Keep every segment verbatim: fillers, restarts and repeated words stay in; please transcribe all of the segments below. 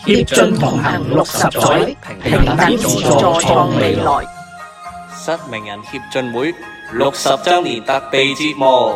協進同行六十載，平等自助創未來。 失明人協進會六十週年特備節目。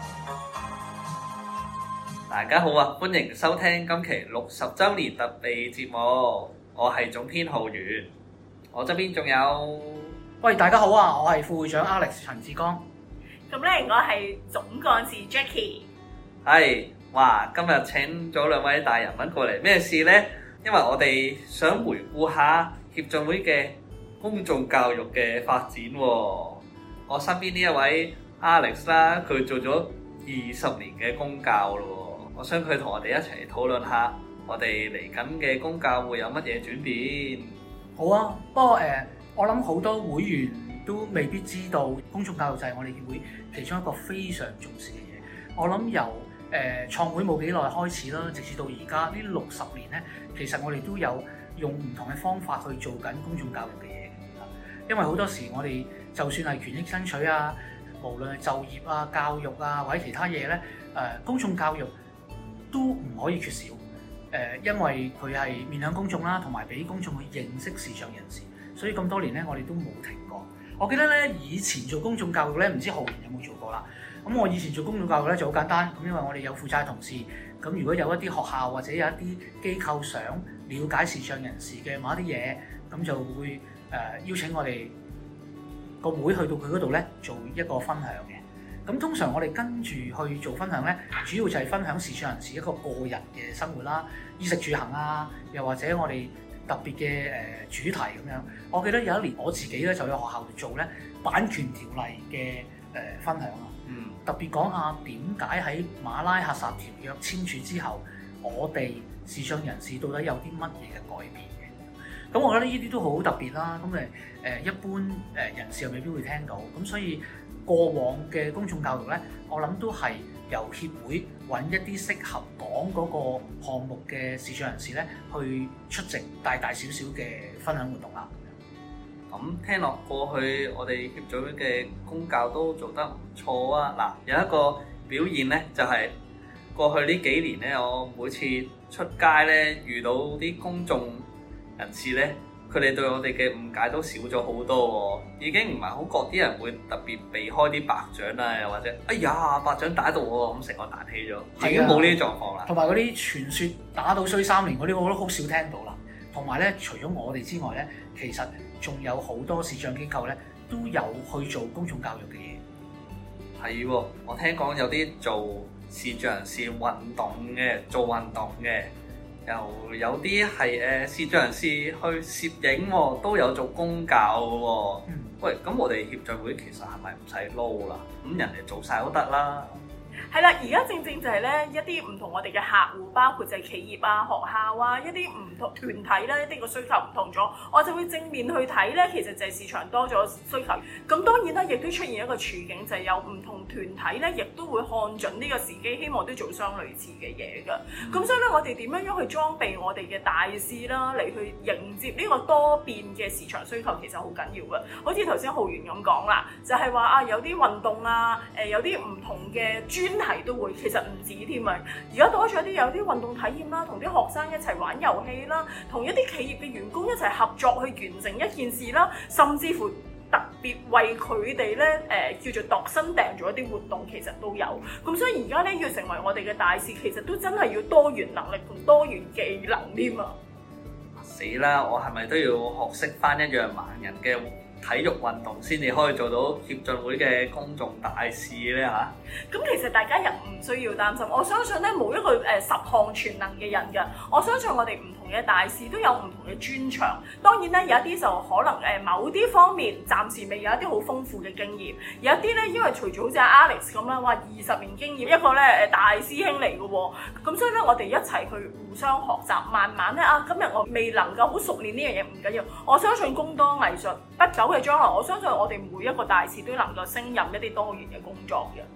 大家好啊，歡迎收聽今期六十週年特備節目。我係總編浩源，我側邊仲有， 喂，大家好啊，我係副會長 Alex 陳志剛。 咁咧，我係總幹事 Jackie。 係，哇！今日請咗兩位大人物過嚟，咩事呢？因為我哋想回顧下協進會嘅公眾教育嘅發展喎。我身邊呢一位 Alex 啦，佢做咗二十年嘅公教咯。我想佢同我哋一齊討論下，我哋嚟緊嘅公教會有乜嘢轉變？ 好啊，不過誒、呃，我諗好多會員都未必知道，公眾教育就係我哋協會其中一個非常重視嘅嘢。我諗由誒創會冇幾耐開始啦，直至到而家呢六十年咧，其實我哋都有用唔同嘅方法去做緊公眾教育嘅嘢。因為好多時我哋就算係權益爭取啊，無論係就業啊、教育啊或者其他嘢咧，誒、呃、公眾教育都唔可以缺少。誒、呃，因為佢係面向公眾啦，同埋俾公眾去認識視障人士，所以咁多年咧，我哋都冇停過。我記得咧，以前做公眾教育咧，唔知浩源有冇做過啦？咁我以前做公眾教育咧就好簡單，咁因為我哋有負責嘅同事，咁如果有一啲學校或者有一啲機構想了解視障人士嘅某一啲嘢，咁就會誒、呃、邀請我哋個會去到佢嗰度咧做一個分享嘅。咁通常我哋跟住去做分享咧，主要就係分享視障人士一個個人嘅生活啦，衣食住行啊，又或者我哋特別嘅誒主題咁樣。我記得有一年我自己咧就喺學校度做咧版權條例嘅誒分享啊。嗯，特別講下點解喺馬拉喀什條約簽署之後，我哋視障人士到底有啲乜嘢嘅改變嘅？咁我覺得呢啲都好特別啦。咁誒誒一般誒人士又未必會聽到。咁所以過往嘅公眾教育咧，我諗都係由協會揾一啲適合講嗰個項目嘅視障人士咧，去出席大大小小嘅分享活動啦。 咁聽落過去，我哋協進會嘅公教都做得唔錯啊！嗱，有一個表現咧，就係、是、過去呢幾年咧，我每次出街咧，遇到啲公眾人士咧，佢哋對我哋嘅誤解都少咗好多喎，已經唔係好覺啲人會特別避開啲白獎啊，又或者哎呀白獎打到我咁成個彈起咗，已經冇呢啲狀況啦。 同埋嗰啲傳說打到衰三年嗰啲，我都好少聽到啦。同埋咧，除咗我哋之外咧，其實仲有好多視障機構咧都有去做公眾教育嘅嘢。 係喎，我聽講有啲做視障人士運動嘅，做運動嘅，又有啲係誒視障人士去攝影喎，都有做公教嘅喎。嗯、喂，咁我哋協進會其實係咪唔使撈啦？咁人哋做晒都得啦。 係啦，而家正正就係咧一啲唔同我哋嘅客戶，包括就係企業啊、學校啊，一啲唔同團體咧，一啲個需求唔同咗，我就會正面去睇咧。其實就係市場多咗需求，咁當然啦，亦都出現一個處境，就係有唔同團體咧，亦都會看準呢個時機，希望都做相類似嘅嘢㗎。咁、嗯、所以咧，我哋點樣樣去裝備我哋嘅大使啦，嚟去迎接呢個多變嘅市場需求，其實好緊要㗎。好似頭先浩源咁講啦，就係話啊，有啲運動啊，誒有啲唔同嘅專係都會，其實唔止添啊！而家多咗啲有啲運動體驗啦，同啲學生一齊玩遊戲啦，同一啲企業嘅員工一齊合作去完成一件事啦，甚至乎特別為佢哋咧誒叫做度身訂做一啲活動，其實都有。咁所以而家咧要成為我哋嘅大使，其實都真係要多元能力同多元技能添啊！ 死啦！我係咪都要學識翻一樣盲人嘅體育運動先至可以做到協進會嘅公眾大使咧嚇？咁其實大家又唔需要擔心，我相信咧冇一個誒十項全能嘅人㗎。我相信我哋唔同嘅大使都有唔同嘅專長。當然咧有一啲就可能誒某啲方面暫時未有一啲好豐富嘅經驗，有一啲咧因為除咗好似阿 Alex 咁啦，話二十年經驗一個咧誒大師兄嚟嘅喎。咁所以咧我哋一齊去互相學習，慢慢咧啊今日我未能夠好熟練呢樣嘢唔緊要，我相信工多藝術，不久嘅將來我相信我哋每一個大使都能夠勝任一啲多元嘅工作嘅。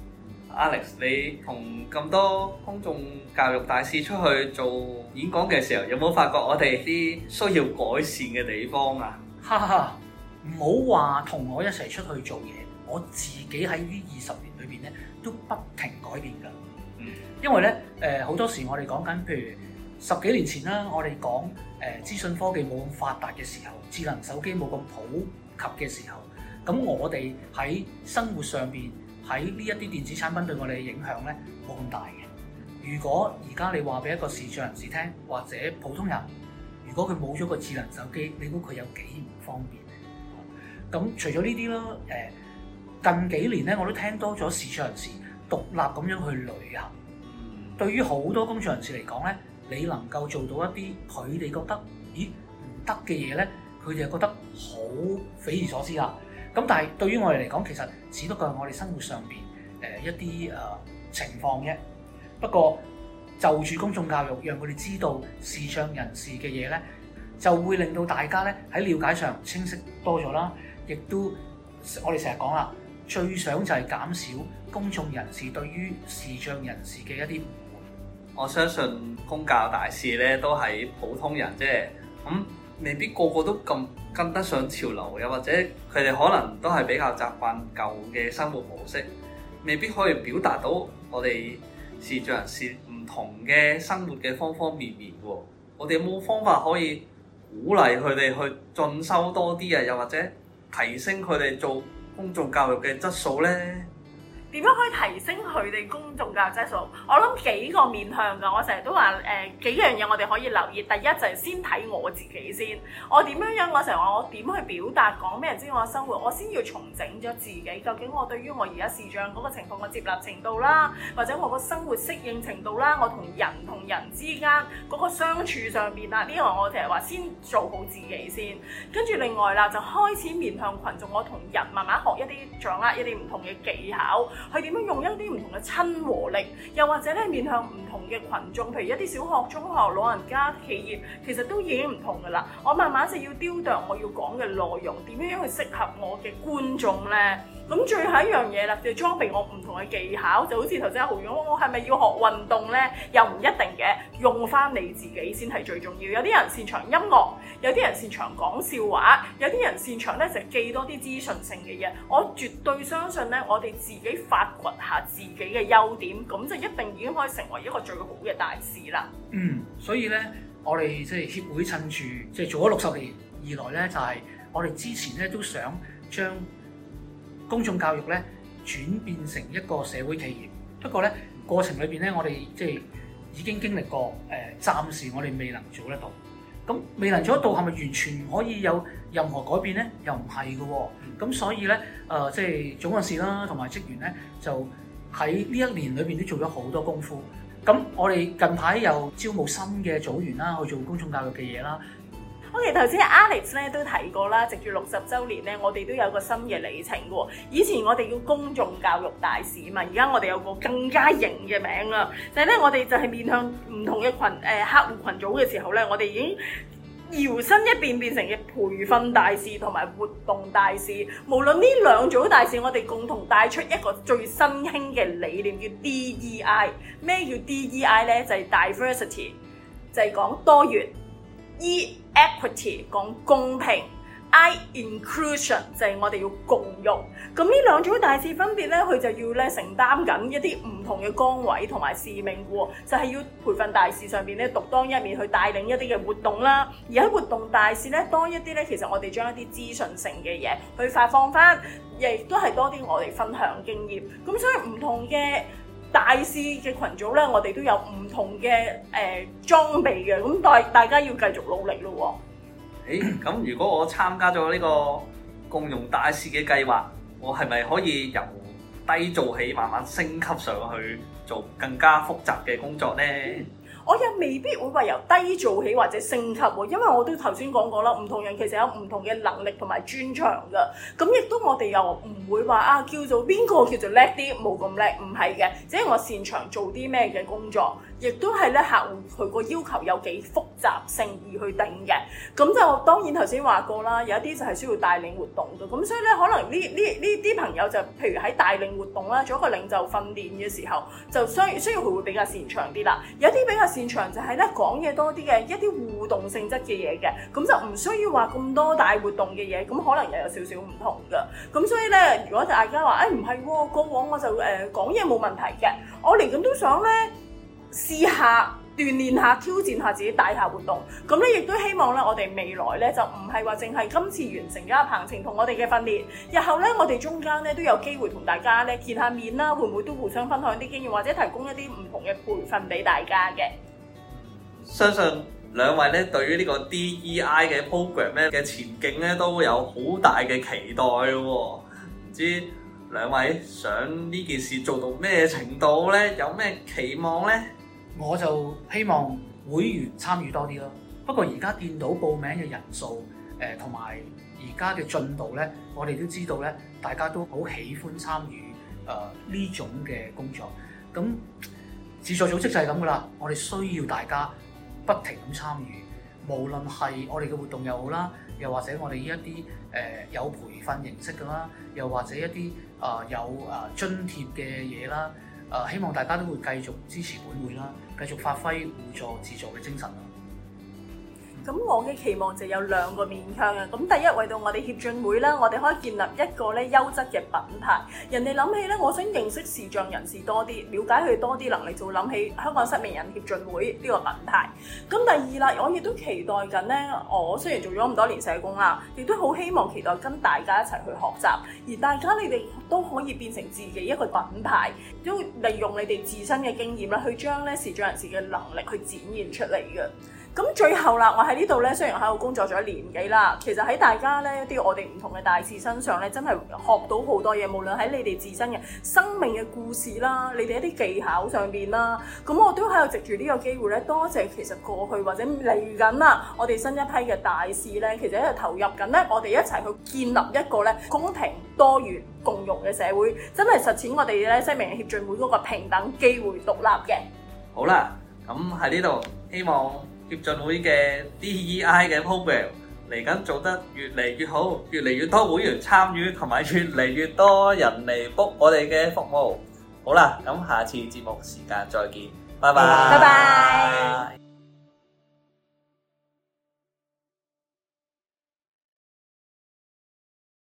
Alex，你同咁多公眾教育大使出去做演講嘅時候，有冇發覺我哋啲需要改善嘅地方啊？ 哈哈，唔好話同我一齊出去做嘢，我自己喺呢二十年裏邊咧都不停改變㗎。嗯，因為咧誒好多時我哋講緊譬如十幾年前啦，我哋講誒資訊科技冇咁發達嘅時候，智能手機冇咁普及嘅時候，咁我哋喺生活上邊喺呢一啲電子產品對我哋嘅影響咧冇咁大嘅。如果而家你話俾一個視障人士聽，或者普通人，如果佢冇咗個智能手機，你估佢有幾唔方便咧？咁除咗呢啲啦，誒近幾年咧我都聽多咗視障人士獨立咁樣去旅行。對於好多工作人士嚟講咧，你能夠做到一啲佢哋覺得咦唔得嘅嘢咧，佢哋係覺得好匪夷所思啊！咁但係對於我哋嚟講，其實只不過係我哋生活上邊誒一啲誒、呃、情況啫。不過就住公眾教育，讓佢哋知道視障人士嘅嘢咧，就會令到大家咧喺了解上清晰多咗啦。亦都我哋成日講啦，最想就係減少公眾人士對於視障人士嘅一啲誤會。 我相信公教大使咧都係普通人啫，咁、嗯、未必個個都咁跟得上潮流，又或者佢哋可能都係比較習慣舊嘅生活模式，未必可以表達到我哋視障人士唔同嘅生活嘅方方面面喎。我哋有冇方法可以鼓勵佢哋去進修多啲啊？又或者提升佢哋做公眾教育嘅質素呢？ 點樣可以提升佢哋公眾教育質素？我諗幾個面向㗎，我成日都話誒、呃、幾樣嘢我哋可以留意。第一就係先睇我自己先，我點樣樣？我成日話我點去表達，講俾人知我嘅生活，我先要重整咗自己。究竟我對於我而家視障嗰個情況嘅接納程度啦，或者我個生活適應程度啦，我同人同人之間嗰個相處上邊啊，呢個我成日話先做好自己先。跟住另外啦，就開始面向群眾，我同人慢慢學一啲掌握一啲唔同嘅技巧。佢點樣用一啲唔同嘅親和力，又或者咧面向唔同嘅群眾，譬如一啲小學、中學、老人家、企業，其實都已經唔同噶啦。我慢慢就要雕琢我要講嘅內容，點樣樣去適合我嘅觀眾咧？咁最後一樣嘢啦，就裝備我唔同嘅技巧，就好似頭先阿豪講，我係咪要學運動咧？又唔一定嘅，用翻你自己先係最重要。有啲人擅長音樂，有啲人擅長講笑話，有啲人擅長咧就記多啲資訊性嘅嘢。我絕對相信咧，我哋自己發掘下自己嘅優點，咁就一定已經可以成為一個最好嘅大使啦。 嗯，所以咧，我哋即係協會趁住即係做咗六十年以來咧，就係、是、我哋之前咧都想將公眾教育咧轉變成一個社會企業。不過咧過程裏邊咧，我哋即係已經經歷過誒、呃，暫時我哋未能做得到。咁未能做得到係咪完全唔可以有任何改變咧？又唔係嘅喎。咁所以咧誒、呃，即係總幹事啦，同埋職員咧，就喺呢一年裏邊都做咗好多功夫。咁我哋近排又招募新嘅組員啦，去做公眾教育嘅嘢啦。 我哋頭先 Alex 咧都提過啦，藉住六十週年咧，我哋都有個新嘅里程喎。以前我哋叫公眾教育大使嘛，而家我哋有個更加型嘅名啦。就係咧，我哋就係面向唔同嘅群誒、呃、客戶群組嘅時候咧，我哋已經搖身一變變成嘅培訓大使同埋活動大使。無論呢兩組大使，我哋共同帶出一個最新興嘅理念，叫 D E I。咩叫 D E I 咧？就係 diversity， 就係講多元。E equity 講公平 ，I inclusion 就係我哋要共融。咁呢兩組大使分別咧，佢就要咧承擔緊一啲唔同嘅崗位同埋使命喎，就係、是、要培訓大使上邊咧獨當一面去帶領一啲嘅活動啦。而喺活動大使咧多一啲咧，其實我哋將一啲資訊性嘅嘢去發放翻，亦都係多啲我哋分享經驗。咁所以唔同嘅大使嘅群組咧，我哋都有唔同嘅誒、呃、裝備嘅，咁大大家要繼續努力咯喎。 誒，咁如果我參加咗呢個共融大使嘅計劃，我係咪可以由低做起，慢慢升級上去做更加複雜嘅工作呢？ 我又未必會話由低做起或者升級喎，因為我都頭先講過啦，唔同人其實有唔同嘅能力同埋專長㗎。咁亦都我哋又唔會話啊叫做邊個叫做叻啲，冇咁叻，唔係嘅，只係我擅長做啲咩嘅工作，亦都係咧客戶佢個要求有幾複雜性而去定嘅。咁就當然頭先話過啦，有一啲就係需要帶領活動嘅，咁所以咧可能呢呢呢啲朋友就譬如喺帶領活動啦，做一個領袖訓練嘅時候，就需需要佢會比較擅長啲啦。有啲比較擅長就係咧講嘢多啲嘅一啲互動性質嘅嘢嘅，咁就唔需要話咁多大活動嘅嘢，咁可能又有少少唔同㗎。咁所以咧，如果大家話誒唔係喎，過往我就誒講嘢冇問題嘅，我嚟緊都想咧試下鍛鍊下、挑戰下自己大廈活動。咁咧亦都希望咧，我哋未來咧就唔係話淨係今次完成咗阿彭晴同我哋嘅訓練，日後咧我哋中間咧都有機會同大家咧見下面啦，會唔會都互相分享啲經驗，或者提供一啲唔同嘅培訓俾大家嘅？ 相信兩位咧對於呢個 D E I 嘅 program 咧嘅前景咧都有好大嘅期待喎。唔知兩位想呢件事做到咩程度咧？有咩期望咧？ 我就希望會員參與多啲咯。不過而家見到報名嘅人數，誒同埋而家嘅進度咧，我哋都知道咧，大家都好喜歡參與誒呢種嘅工作。咁自助組織就係咁噶啦，我哋需要大家不停咁參與，無論係我哋嘅活動又好啦，又或者我哋呢一啲誒有培訓形式噶啦，又或者一啲誒、呃、有誒津貼嘅嘢啦。誒、呃、希望大家都會繼續支持本會啦，繼續發揮互助自助嘅精神啦。 咁我嘅期望就有兩個面向嘅。咁第一，為到我哋協進會啦，我哋可以建立一個咧優質嘅品牌。人哋諗起咧，我想認識視障人士多啲，了解佢多啲能力，就會諗起香港失明人協進會呢個品牌。咁第二啦，我亦都期待緊咧，我雖然做咗咁多年社工啦，亦都好希望期待跟大家一齊去學習，而大家你哋都可以變成自己一個品牌，都利用你哋自身嘅經驗啦，去將咧視障人士嘅能力去展現出嚟嘅。咁最後啦，我喺呢度咧，雖然喺度工作咗一年幾啦，其實喺大家咧一啲我哋唔同嘅大使身上咧，真係學到好多嘢，無論喺你哋自身嘅生命嘅故事啦，你哋一啲技巧上邊啦，咁我都喺度藉住呢個機會咧，多謝其實過去或者嚟緊啦，我哋新一批嘅大使咧，其實喺度投入緊咧，我哋一齊去建立一個咧公平、多元、共融嘅社會，真係實踐我哋咧失明人協進會嗰個平等機會獨立嘅。 好啦，咁喺呢度希望協進會嘅 D E I 嘅 program 嚟緊做得越嚟越好，越嚟越多會員參與，同埋越嚟越多人嚟 book 我哋嘅服務。好啦，咁下次節目時間再見，拜拜。 拜拜。